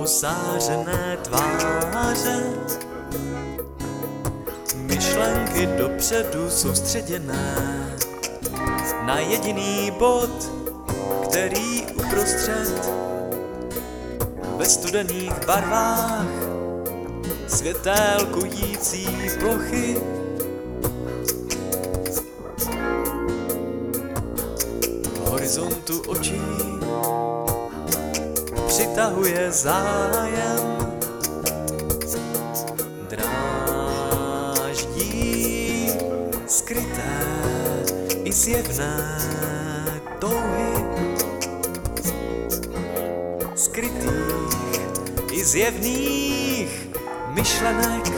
zářené tváře, myšlenky dopředu soustředěné na jediný bod, který uprostřed ve studených barvách světélkující plochy v horizontu očí přitahuje zájem, dráždí skryté i zjevné touhy, skrytých i zjevných myšlenek.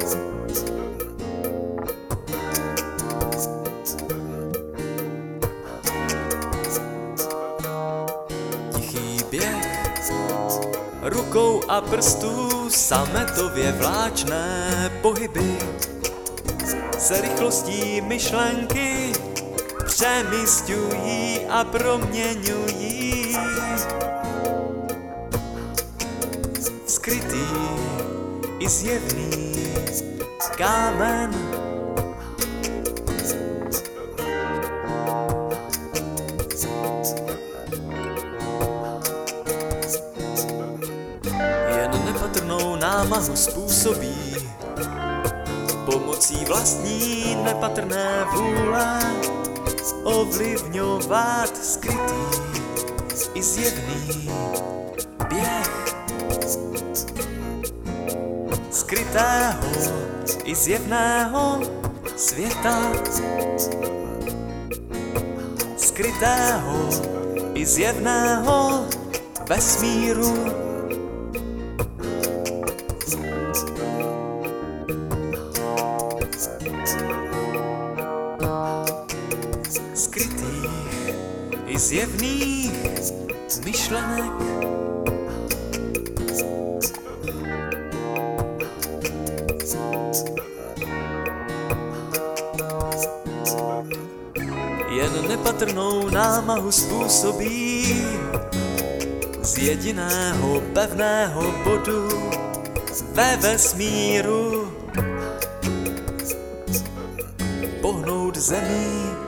Tichý běh rukou a prstů, sametově vláčné pohyby se rychlostí myšlenky přemísťují a proměňují. Skrytý i zjevný kámen, jen nepatrnou námahu způsobí pomocí vlastní nepatrné vůle ovlivňovat skrytý i zjevný běh skrytého i zjevného světa, skrytého i zjevného vesmíru. Skrytých i zjevných myšlenek. Jen nepatrnou námahu způsobí z jediného pevného bodu ve vesmíru pohnout zemí